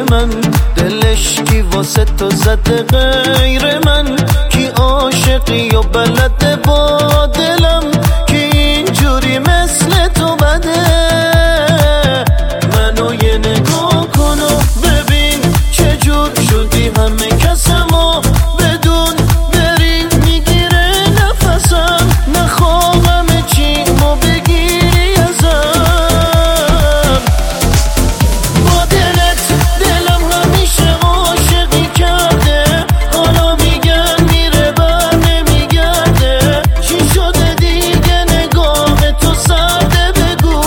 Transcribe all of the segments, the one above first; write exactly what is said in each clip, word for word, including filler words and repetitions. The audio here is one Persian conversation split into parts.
من، دلش کی واسه تو زده غیر من، کی عاشقی و بلده با دلم، کی اینجوری مثل تو بده. منو یه نگاه کن و ببین چجور شدی همه کسمو بدون بری میگیره نفسم، نخواهم چی مو بگیری ازم. با دلت دلم همیشه عاشقی کرده، حالا میگن میره بر نمیگرده، چی شده دیگه نگاه تو سرده بگو.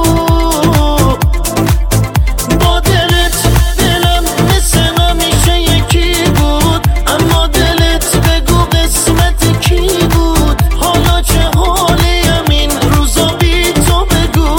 با دلت دلم مثل همیشه یکی بود، اما دلت بگو قسمت کی بود، حالا چه حالیم این روزا بی تو بگو.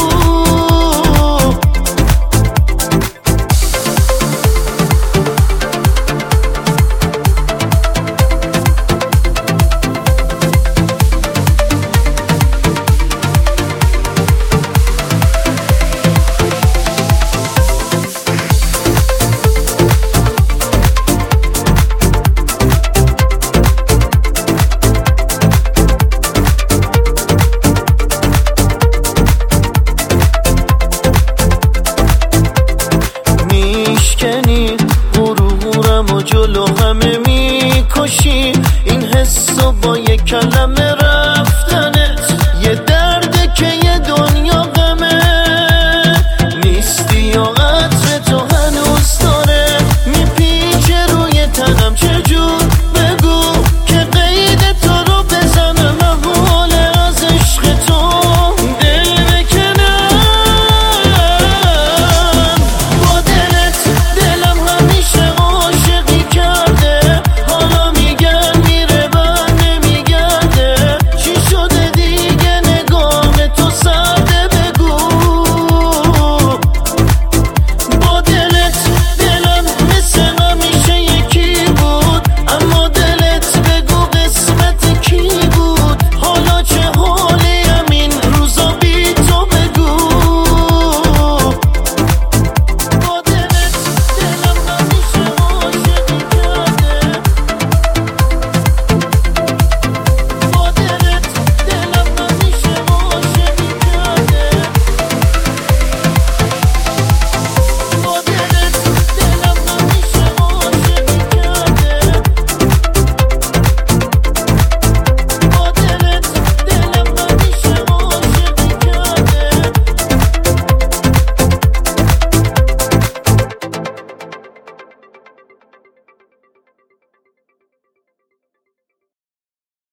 میشکنی غرورم و جلو همه میکشی، این حسو با یک کلمه